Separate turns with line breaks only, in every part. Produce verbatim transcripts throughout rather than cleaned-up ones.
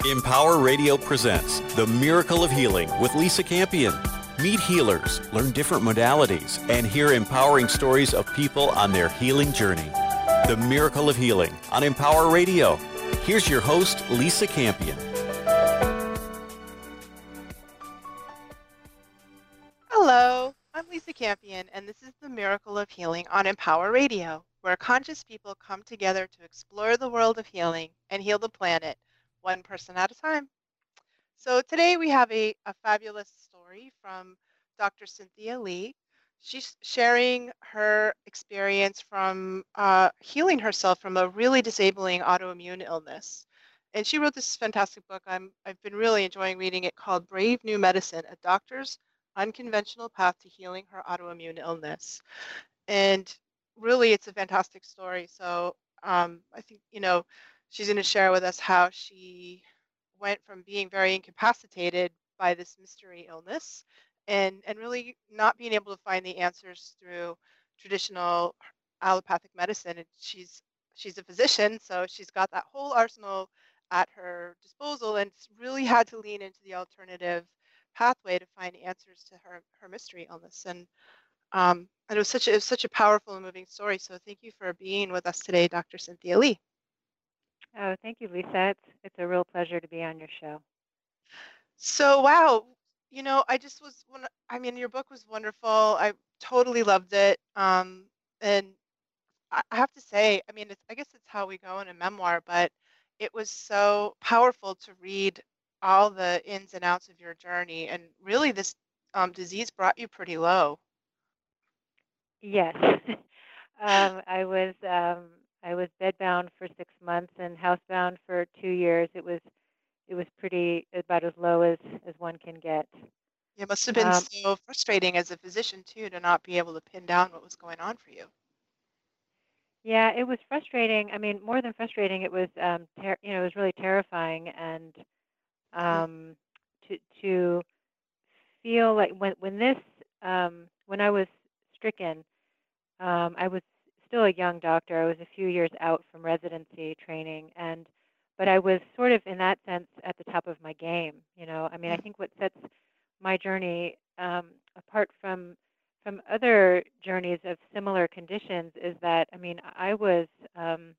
Empower Radio presents The Miracle of Healing with Lisa Campion. Meet healers, learn different modalities, and hear empowering stories of people on their healing journey. The Miracle of Healing on Empower Radio. Here's your host, Lisa Campion.
Hello, I'm Lisa Campion, and this is The Miracle of Healing on Empower Radio, where conscious people come together to explore the world of healing and heal the planet, one person at a time. So today we have a, a fabulous story from Doctor Cynthia Lee. She's sharing her experience from uh, healing herself from a really disabling autoimmune illness. And she wrote this fantastic book. I'm, I've been really enjoying reading it, called Brave New Medicine, A Doctor's Unconventional Path to Healing Her Autoimmune Illness. And really, it's a fantastic story. So um, I think, you know, she's going to share with us how she went from being very incapacitated by this mystery illness and, and really not being able to find the answers through traditional allopathic medicine. And she's she's a physician, so she's got that whole arsenal at her disposal and really had to lean into the alternative pathway to find answers to her, her mystery illness. And um, and it was such a, it was such a powerful and moving story. So thank you for being with us today, Doctor Cynthia Lee.
Oh, thank you, Lisa. It's, it's a real pleasure to be on your show.
So, wow, you know, I just was, when, I mean, your book was wonderful. I totally loved it. Um, and I I have to say, I mean, it's, I guess it's how we go in a memoir, but it was so powerful to read all the ins and outs of your journey. And really, this um, disease brought you pretty low.
Yes. um, I was um, I was bedbound for six months and housebound for two years. It was it was pretty about as low as, as one can get.
It must have been
Um,
so frustrating as a physician, too, to not be able to pin down what was going on for you.
yeah, it was frustrating. I mean, more than frustrating, it was um, ter- you know, it was really terrifying, and
Mhm.
um, to to feel like when when this um, when I was stricken. Um, I was still a young doctor. I was a few years out from residency training, and but I was sort of in that sense at the top of my game. You know, I mean, I
Mm.
think what sets my journey um, apart from from other journeys of similar conditions is that I mean, I was. Um,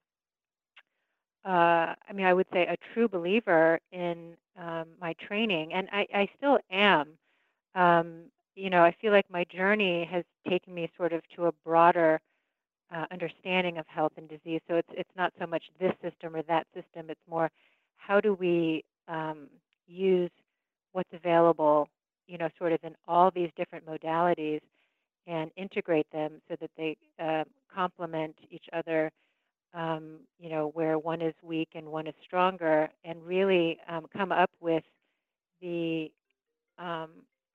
uh, I mean, I would say a true believer in um, my training, and I, I still am. Um, you know, I feel like my journey has taken me sort of to a broader uh, understanding of health and disease. So it's it's not so much this system or that system. It's more how do we um, use what's available, you know, sort of in all these different modalities and integrate them so that they uh, complement each other. Um, you know, where one is weak and one is stronger, and really um, come up with the um,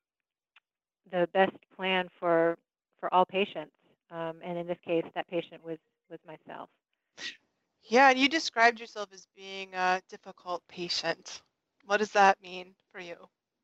the best plan for for all patients. Um, and in this case, that patient was was myself.
Yeah, and you described yourself as being a difficult patient. What does that mean for you?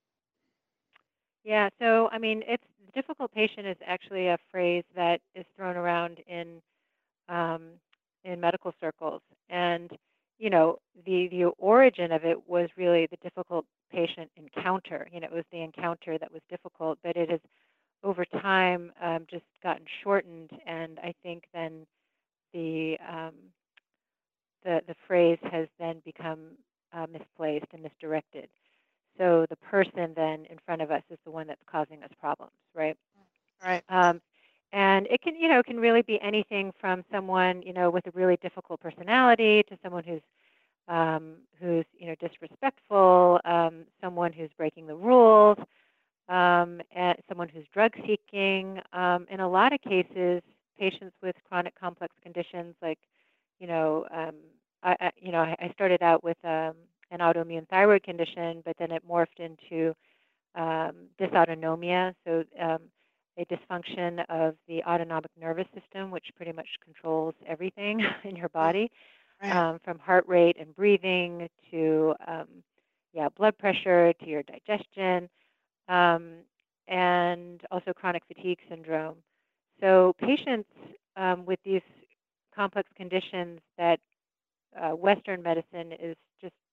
Yeah, so I mean, it's difficult patient is actually a phrase that is thrown around in um, in medical circles, and you know, the the origin of it was really the difficult patient encounter. You know, it was the encounter that was difficult, but it has over time um, just gotten shortened, and I think then the um, the the phrase has then become uh, misplaced and misdirected. So the person then in front of us is the one that's causing us problems, right?
Right.
Um, and it can, you know, can really be anything from someone, you know, with a really difficult personality to someone who's, um, who's, you know, disrespectful, um, someone who's breaking the rules, um, and someone who's drug seeking. Um, in a lot of cases, patients with chronic complex conditions like, you know, um, I, I, you know, I I started out with um, an autoimmune thyroid condition, but then it morphed into um, dysautonomia, so um, a dysfunction of the autonomic nervous system, which pretty much controls everything in your
Mm.
body,
Right.
um, from heart rate and breathing to um, yeah, blood pressure to your digestion, um, and also chronic fatigue syndrome. So patients um, with these complex conditions that uh, Western medicine is just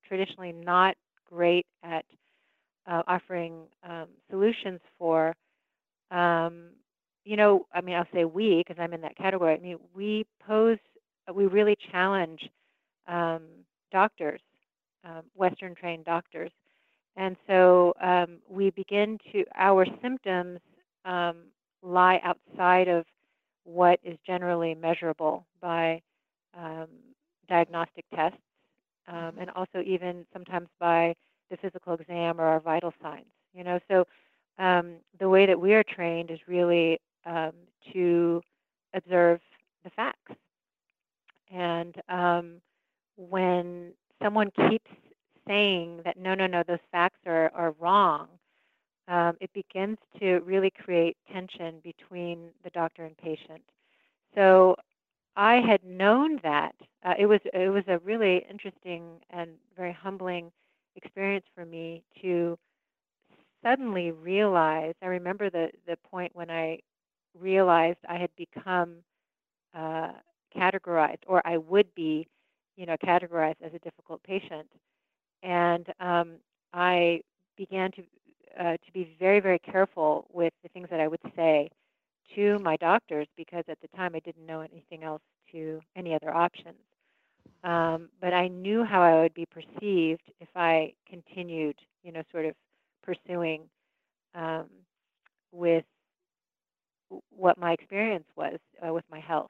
traditionally not great at uh, offering um, solutions for. Um, you know, I mean, I'll say we because I'm in that category. I mean, we pose, we really challenge um, doctors, um, Western trained doctors. And so um, we begin to, our symptoms um, lie outside of what is generally measurable by um, diagnostic tests, um, and also even sometimes by the physical exam or our vital signs. You know, so um, the way that we are trained is really um, to observe the facts. And um, when someone keeps saying that no, no, no, those facts are, are wrong, um, it begins to really create tension between the doctor and patient. So I had known that. Uh, it was it was a really interesting and very humbling experience for me to suddenly realize. I remember the the point when I realized I had become uh, categorized, or I would be, you know, categorized as a difficult patient. And um, I began to uh, to be very, very careful with the things that I would say to my doctors because at the time I didn't know anything else to any other options. Um, but I knew how I would be perceived if I continued, you know, sort of pursuing um, with what my experience was uh, with my health.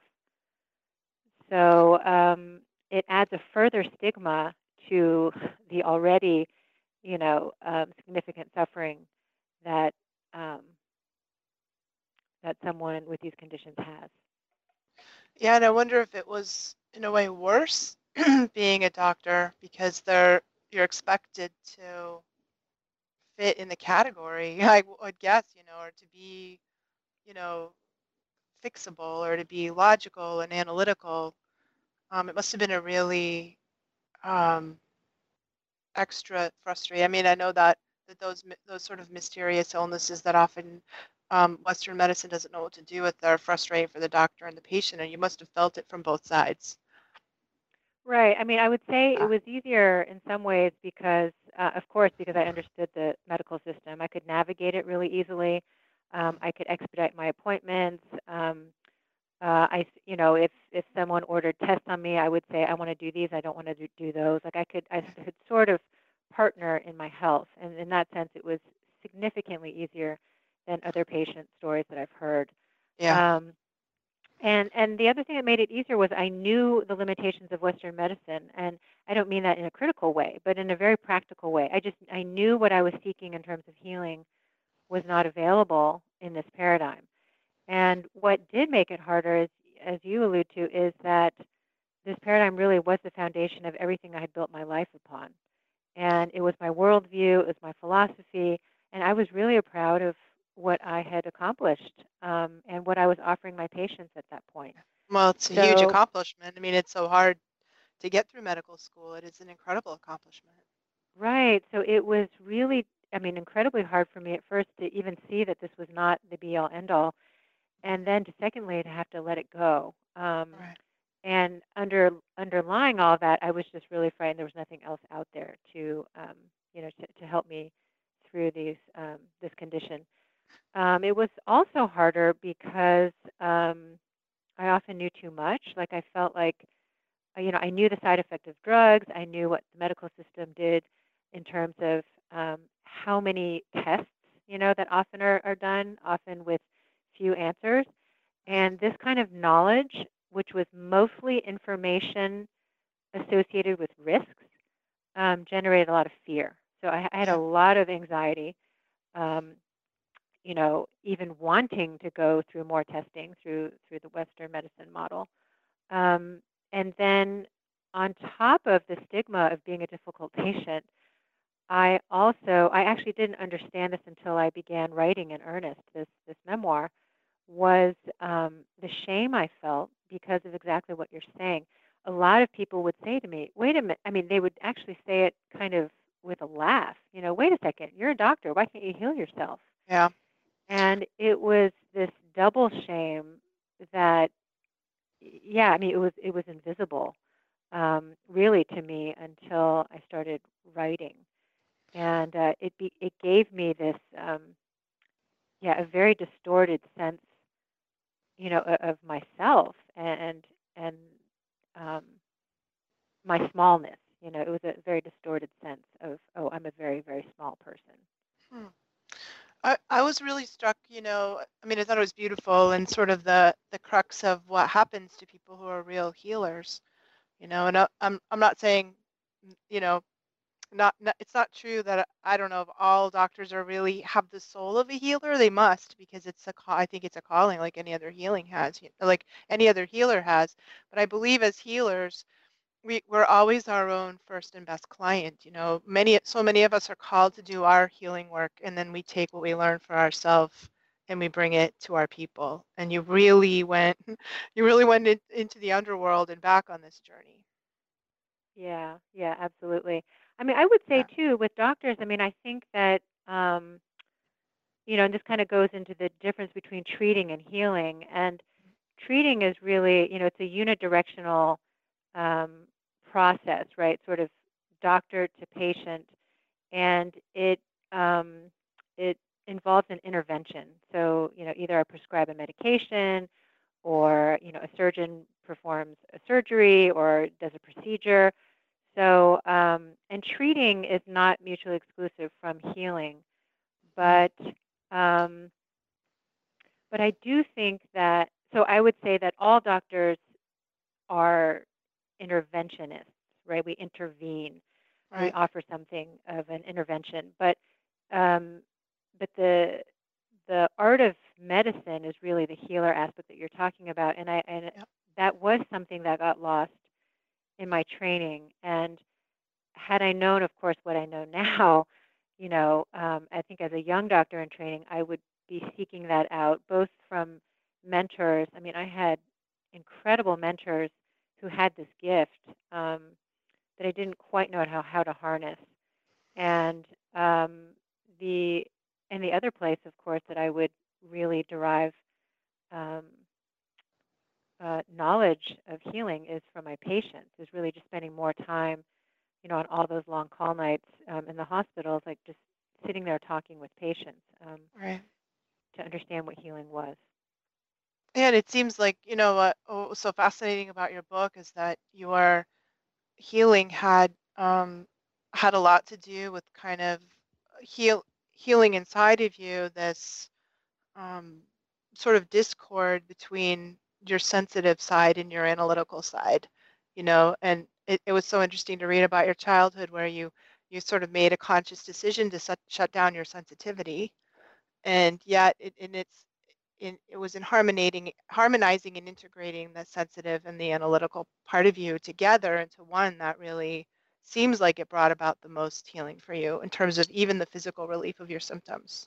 So um, it adds a further stigma to the already, you know, um, significant suffering that um, that someone with these conditions has.
Yeah, and I wonder if it was in a way worse being a doctor because they're you're expected to fit in the category, I would guess, you know, or to be, you know, fixable or to be logical and analytical. Um, it must have been a really um, extra frustrating. I mean, I know that that those my- those sort of mysterious illnesses that often um, Western medicine doesn't know what to do with are frustrating for the doctor and the patient, and you must have felt it from both sides.
Right. I mean, I would say it
Uh,
was easier in some ways because, uh, of course, because I understood the medical system. I could navigate it really easily. Um, I could expedite my appointments. Um, uh, I, s- you know, if if someone ordered tests on me, I would say I want to do these. I don't want to do, do those. Like I could, I could sort of partner in my health, and in that sense, it was significantly easier than other patient stories that I've heard.
yeah.
Um, and and the other thing that made it easier was I knew the limitations of Western medicine, and I don't mean that in a critical way, but in a very practical way. I just I knew what I was seeking in terms of healing was not available in this paradigm. And what did make it harder, is, as you allude to, is that this paradigm really was the foundation of everything I had built my life upon. And it was my worldview, it was my philosophy, and I was really proud of what I had accomplished um, and what I was offering my patients at that point.
Well, it's a huge
So,
accomplishment. I mean, it's so hard to get through medical school. It is an incredible accomplishment.
right, so it was really, I mean, incredibly hard for me at first to even see that this was not the be all end all, and then to secondly to have to let it go. Um,
Right.
and under underlying all that, I was just really frightened there was nothing else out there to, um, you know, to, to help me through these um, this condition. Um, it was also harder because um, I often knew too much. Like I felt like, uh, you know, I knew the side effect of drugs. I knew what the medical system did in terms of um, how many tests, you know, that often are, are done, often with few answers. And this kind of knowledge, which was mostly information associated with risks, um, generated a lot of fear. So I, I had a
Yeah.
lot of anxiety. Um, you know, even wanting to go through more testing through through the Western medicine model. Um, and then on top of the stigma of being a difficult patient, I also I actually didn't understand this until I began writing in earnest this this memoir was um, the shame I felt because of exactly what you're saying. A lot of people would say to me, "Wait a minute." I mean, they would actually say it kind of with a laugh. You know, wait a second. You're a doctor. Why can't you heal yourself?
Yeah.
And it was this double shame that, yeah, I mean, it was it was invisible. um, really to me until I started writing, and uh, it be, it gave me this um, yeah a very distorted sense, you know, of, of myself and and um, my smallness. You know, it was a very distorted sense of, oh, I'm a very, very small person.
Hmm. I, I was really struck, you know, I mean, I thought it was beautiful and sort of the, the crux of what happens to people who are real healers, you know, and I, I'm, I'm not saying, you know, not, not it's not true that I don't know if all doctors are really have the soul of a healer. They must because it's a ca- I think it's a calling like any other healing has, you know, like any other healer has. But I believe as healers, we, we're always our own first and best client. You know, many so many of us are called to do our healing work, and then we take what we learn for ourselves and we bring it to our people. And you really went, you really went in, into the underworld and back on this journey.
Yeah, yeah, absolutely. I mean, I would say
Yeah.
too with doctors. I mean, I think that um, you know, and this kind of goes into the difference between treating and healing. And treating is really, you know, it's a unidirectional um, process, right? Sort of doctor to patient, and it um, it involves an intervention. So, you know, either I prescribe a medication, or you know, a surgeon performs a surgery or does a procedure. So, um, and treating is not mutually exclusive from healing,
Mm.
but um, but I do think that, so I would say that all doctors are interventionists, right? We intervene, we
Right.
offer something of an intervention. But um, but the the art of medicine is really the healer aspect that you're talking about, and I and
Yep.
that was something that got lost in my training. And had I known, of course, what I know now, you know, um, I think as a young doctor in training, I would be seeking that out, both from mentors. I mean, I had incredible mentors who had this gift um, that I didn't quite know how, how to harness. And um, the and the other place, of course, that I would really derive um, uh, knowledge of healing is from my patients. Is really just spending more time, you know, on all those long call nights um, in the hospitals, like just sitting there talking with patients um,
Right.
to understand what healing was.
And it seems like, you know, what oh, was so fascinating about your book is that your healing had um, had a lot to do with kind of heal healing inside of you this um, sort of discord between your sensitive side and your analytical side, you know, and it, it was so interesting to read about your childhood where you you sort of made a conscious decision to shut, shut down your sensitivity, and yet it, and it's in, it was in harmonizing harmonizing and integrating the sensitive and the analytical part of you together into one that really seems like it brought about the most healing for you in terms of even the physical relief of your symptoms.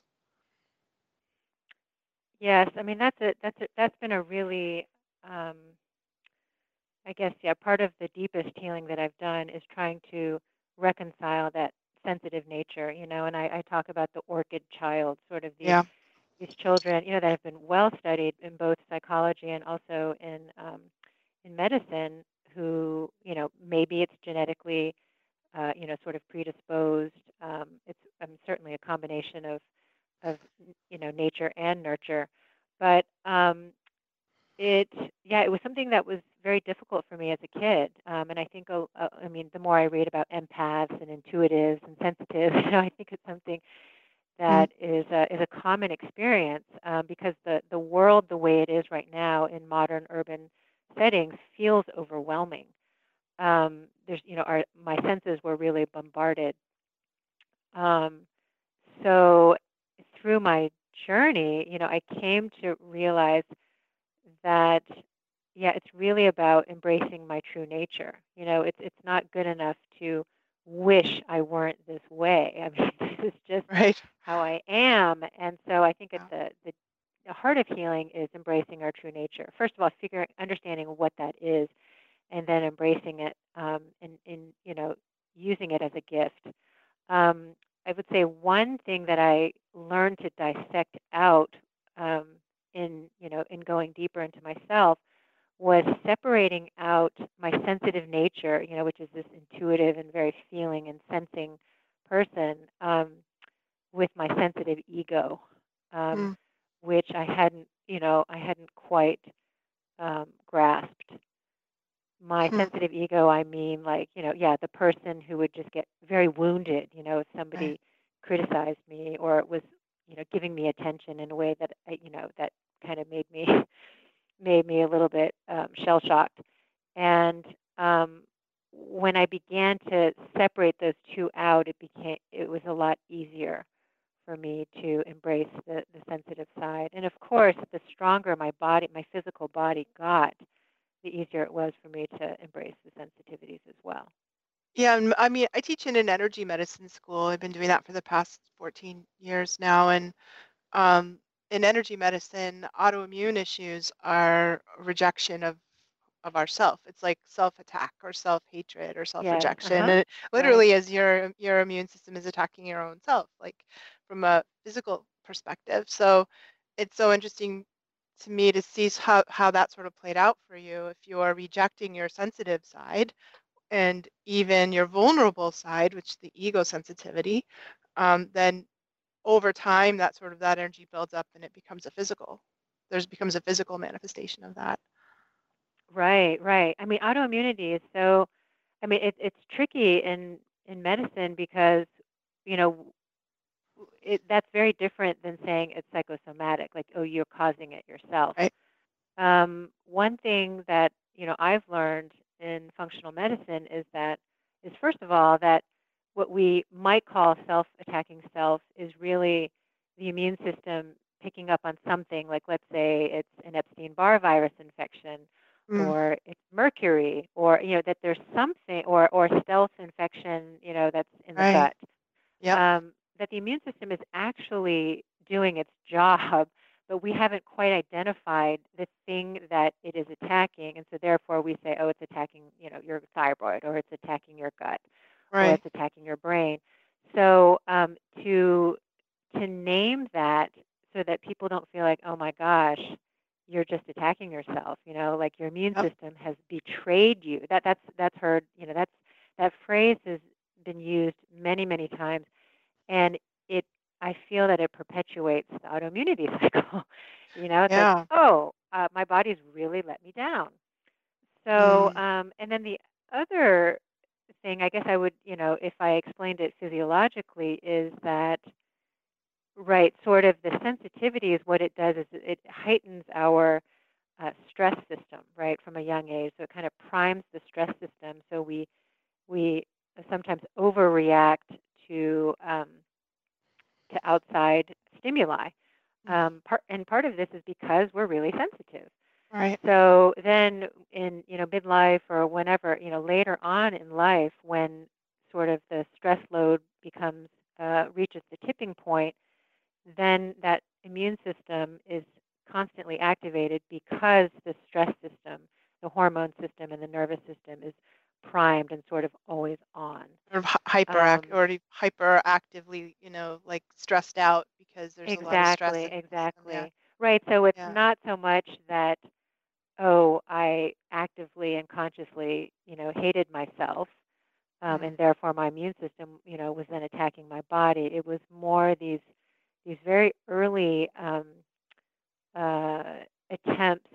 Yes, I mean that's a that's a, that's been a really, um, I guess, yeah, part of the deepest healing that I've done is trying to reconcile that sensitive nature, you know. And I, I talk about the orchid child, sort of these
Yeah.
these children, you know, that have been well studied in both psychology and also in um, in medicine, who, you know, maybe it's genetically, uh, you know, sort of predisposed. Um, it's um, certainly a combination of of you know, nature and nurture, but um, it yeah, it was something that was very difficult for me as a kid. Um, and I think, uh, uh, I mean, the more I read about empaths and intuitives and sensitives, you know, I think it's something
Mm.
that is a, is a common experience, um, because the, the world the way it is right now in modern urban settings feels overwhelming. Um, there's, you know, our, my senses were really bombarded. Um, so through my journey, you know, I came to realize that, yeah, it's really about embracing my true nature. You know, it's it's not good enough to wish I weren't this way. I mean, this is just
Right.
how I am. And so I think at
Yeah.
the, the the heart of healing is embracing our true nature. First of all, figuring understanding what that is, and then embracing it, um, and in you know, using it as a gift. Um, I would say one thing that I learned to dissect out, um, in you know, in going deeper into myself, was separating out my sensitive nature, you know, which is this intuitive and very feeling and sensing person, um, with my sensitive ego, um,
Mm,
which I hadn't, you know, I hadn't quite um, grasped. My
hmm,
sensitive ego, I mean, like, you know, yeah, the person who would just get very wounded, you know, if
right.
somebody criticized me or was, you know, giving me attention in a way that, I- you know, that kind of made me made me a little bit um, shell shocked. And um, when I began to separate those two out, it became it was a lot easier for me to embrace the, the sensitive side. And of course, the stronger my body, my physical body got, the easier it was for me to embrace the sensitivities as well.
Yeah, and I mean, I teach in an energy medicine school. I've been doing that for the past fourteen years now, and um, in energy medicine, autoimmune issues are a rejection of of ourself. It's like self-attack or self-hatred or
Yes. Uh
self-rejection.
huh.
And it
Right.
literally as your your immune system is attacking your own self, like from a physical perspective. So it's so interesting to me to see how, how that sort of played out for you. If you're rejecting your sensitive side and even your vulnerable side, which is the ego sensitivity, um, then over time that sort of that energy builds up and it becomes a physical. There's becomes a physical manifestation of that.
Right. Right. I mean, autoimmunity is so. I mean, it, it's tricky in in medicine because you know it, that's very different than saying it's psychosomatic, like, oh, you're causing it yourself.
Right?
Um, one thing that, you know, I've learned in functional medicine is that, is first of all, that what we might call self-attacking self is really the immune system picking up on something, like let's say it's an Epstein-Barr virus infection,
Mm,
or it's mercury, or, you know, that there's something, or, or stealth infection, you know, that's in the
right.
gut,
Yep.
um, that the immune system is actually doing its job, but we haven't quite identified the thing that it is attacking, and so therefore we say, oh, it's attacking, you know, your thyroid, or it's attacking your gut, or
Right.
it's attacking your brain. So um, to to name that so that people don't feel like, oh my gosh, you're just attacking yourself, you know, like your immune
Yep.
system has betrayed you. That that's that's heard, you know, that's that phrase has been used many, many times, and it I feel that it perpetuates the autoimmunity cycle. You know, it's like,
Yeah.
oh, uh, my body's really let me down. So,
Mm,
um, and then the other thing, I guess I would, you know, if I explained it physiologically, is that right, sort of the sensitivity is what it does is it heightens our uh, stress system, right, from a young age. So it kind of primes the stress system. So we we sometimes overreact to um, to outside stimuli.
mm,
Um, part, and part of this is because we're really sensitive.
right.
So then in, you know, midlife or whenever, you know, later on in life when sort of the stress load becomes, uh, reaches the tipping point, then that immune system is constantly activated because the stress system, the hormone system, and the nervous system is primed and sort of always on.
Sort of hy- hyperact
Um,
or hyperactively, you know, like stressed out because there's a lot of stress
exactly,
in the system. Yeah.
exactly. Right. So it's
Yeah.
not so much that, oh, I actively and consciously, you know, hated myself, um,
Mm,
and therefore my immune system, you know, was then attacking my body. It was more these these very early um, uh, attempts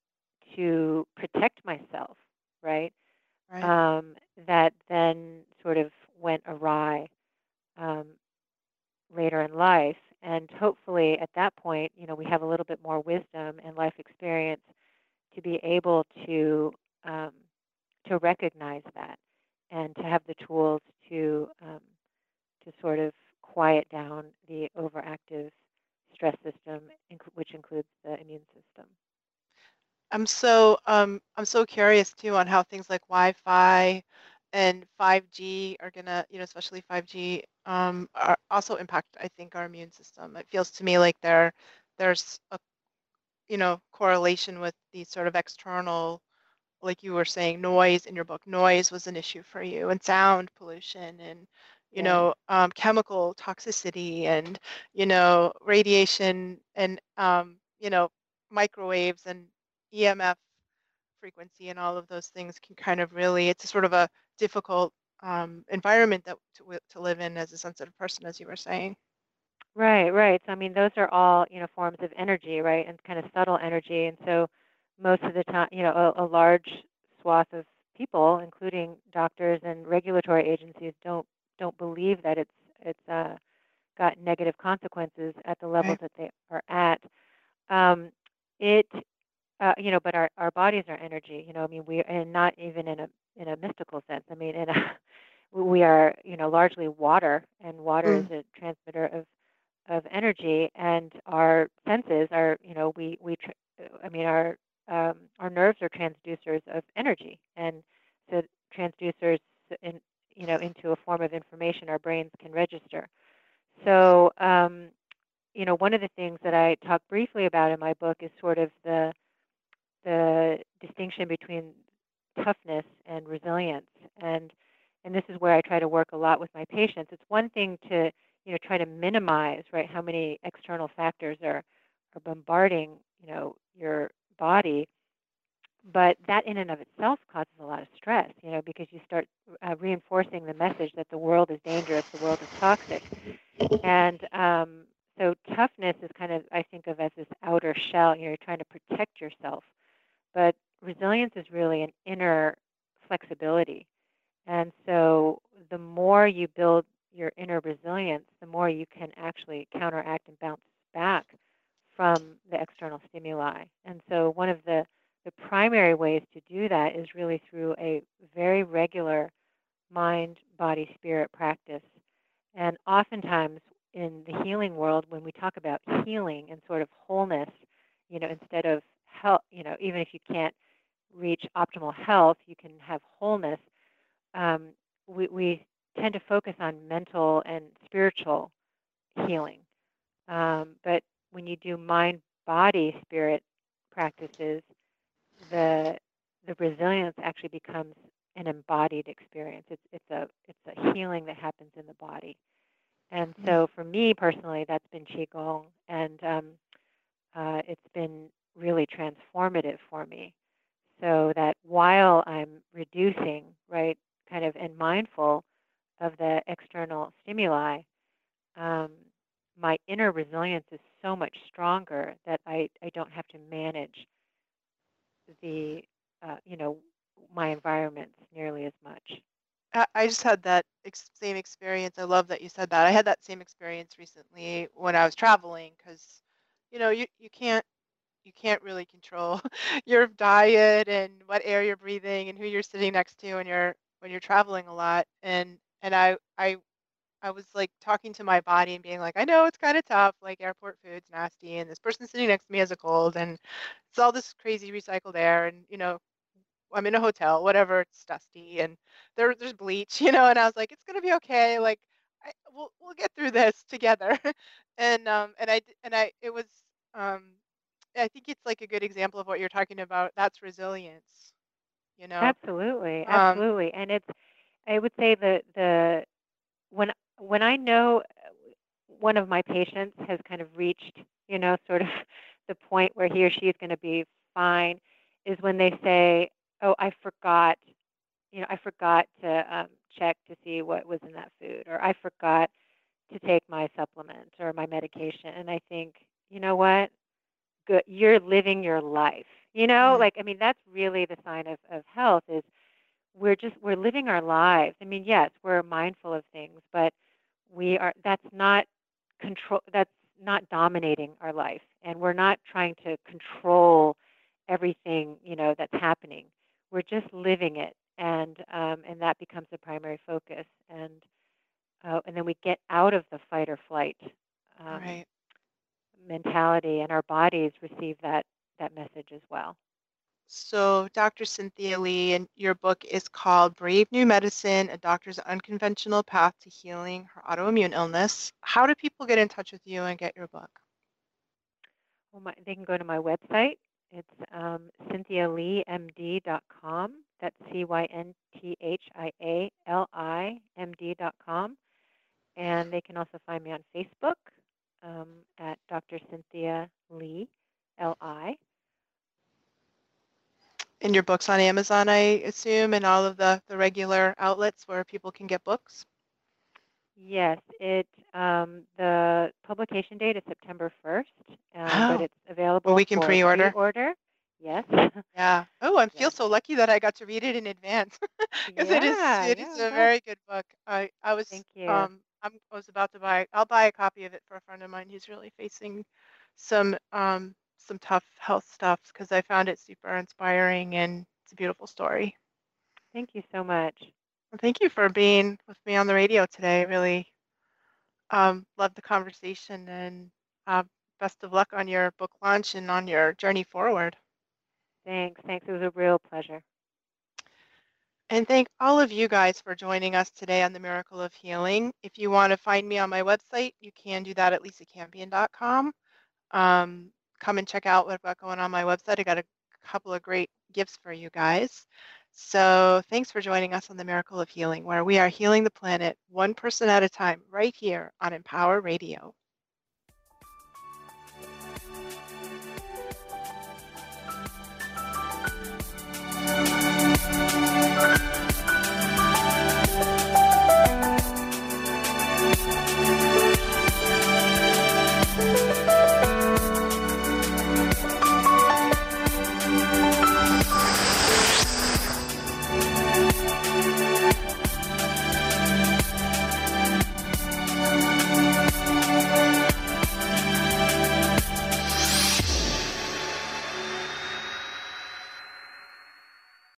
to protect myself, right?
right.
Um, that then sort of went awry um, later in life. And hopefully at that point, you know, we have a little bit more wisdom and life experience to be able to um, to recognize that and to have the tools to um, to sort of quiet down the overactive stress system, inc- which includes the immune system.
I'm so um I'm so curious too on how things like Wi-Fi and five G are gonna, you know, especially five G, um, are also impact, I think, our immune system. It feels to me like there there's a, you know, correlation with these sort of external, like you were saying, noise in your book. Noise was an issue for you, and sound pollution, and you
Yes.
know, um, chemical toxicity, and you know, radiation, and um, you know, microwaves and E M F frequency and all of those things can kind of really, it's a sort of a difficult um, environment that to, wi- to live in as a sensitive person, as you were saying.
Right, right. So I mean, those are all, you know, forms of energy, right? And kind of subtle energy. And so most of the time, you know, a, a large swath of people, including doctors and regulatory agencies, don't don't believe that it's it's uh, got negative consequences at the levels
Right.
that they are at. Um, it, uh, you know, but our, our bodies are energy. You know, I mean, we and not even in a in a mystical sense. I mean, in a we are, you know, largely water, and water is
Mm.
a transmitter of of energy, and our senses are, you know, we we tr- I mean, our um, our nerves are transducers of energy, and so transducers in, you know, into a form of information our brains can register. So um, you know, one of the things that I talk briefly about in my book is sort of the the distinction between toughness and resilience, and and this is where I try to work a lot with my patients. It's one thing to, you know, try to minimize, right, how many external factors are are bombarding, you know, your body, but that in and of itself causes a lot of stress, you know, because you start uh, reinforcing the message that the world is dangerous, the world is toxic. And um, so toughness is kind of, I think of as this outer shell, you know, you're trying to protect yourself, but resilience is really an inner flexibility. And so the more you build your inner resilience, the more you can actually counteract and bounce back from the external stimuli. And so one of the, the primary ways to do that is really through a very regular mind, body, spirit practice. And oftentimes in the healing world, when we talk about healing and sort of wholeness, you know, instead of health, you know, even if you can't reach optimal health, you can have wholeness. Um, we, we tend to focus on mental and spiritual healing. Um, but when you do mind, body, spirit practices, the the resilience actually becomes an embodied experience. It's it's a it's a healing that happens in the body. And
Mm.
so for me personally, that's been qigong, and um, uh, it's been really transformative for me. So that while I'm reducing, right, kind of and mindful of the external stimuli, um, my inner resilience is so much stronger that I, I don't have to manage the, uh, you know, my environments nearly as much.
I I just had that ex same experience. I love that you said that. I had that same experience recently when I was traveling because, you know, you, you can't you can't really control your diet and what air you're breathing and who you're sitting next to when you're when you're traveling a lot. And and I I I was like talking to my body and being like, I know it's kind of tough, like airport food's nasty, and this person sitting next to me has a cold, and it's all this crazy recycled air, and you know, I'm in a hotel, whatever, it's dusty, and there there's bleach, you know, and I was like, it's gonna be okay, like I, we'll we'll get through this together, and um and I d- and I it was um I think it's like a good example of what you're talking about. That's resilience, you know.
Absolutely,
Um,
absolutely. And it's, I would say the the when when I know one of my patients has kind of reached, you know, sort of the point where he or she is going to be fine, is when they say, "Oh, I forgot, you know, I forgot to um, check to see what was in that food, or I forgot to take my supplement or my medication." And I think, you know what? Good, you're living your life. You know,
mm,
like I mean, that's really the sign of of health is we're just we're living our lives. I mean, yes, we're mindful of things, but we are that's not control that's not dominating our life, and we're not trying to control everything, you know, that's happening. We're just living it, and um, and that becomes the primary focus, and uh, and then we get out of the fight or flight um,
right.
mentality, and our bodies receive that that message as well.
So, doctor Cynthia Lee, and your book is called Brave New Medicine, A Doctor's Unconventional Path to Healing Her Autoimmune Illness. How do people get in touch with you and get your book?
Well, my, they can go to my website. It's um, cynthia lee m d dot com. That's C Y N T H I A L I M D dot com. And they can also find me on Facebook um, at doctor Cynthia Lee, L I.
And your book's on Amazon, I assume, and all of the, the regular outlets where people can get books?
Yes, it um, the publication date is September first, um, but
Oh,
it's
well,
available
we can
for
pre-order.
pre-order. Yes.
Yeah. Oh, I feel
Yes.
so lucky that I got to read it in advance because it is
Yeah,
it is
yeah,
a
no,
very good book. I I was
thank you.
um I'm, I was about to buy I'll buy a copy of it for a friend of mine who's really facing some um some tough health stuff because I found it super inspiring and it's a beautiful story.
Thank you so much.
Well, thank you for being with me on the radio today. Really um loved the conversation and uh, best of luck on your book launch and on your journey forward.
Thanks, thanks. It was a real pleasure.
And thank all of you guys for joining us today on the Miracle of Healing. If you want to find me on my website, you can do that at lisa campion dot com. Um, come and check out what I've got going on my website. I got a couple of great gifts for you guys. So thanks for joining us on the Miracle of Healing, where we are healing the planet one person at a time right here on Empower Radio.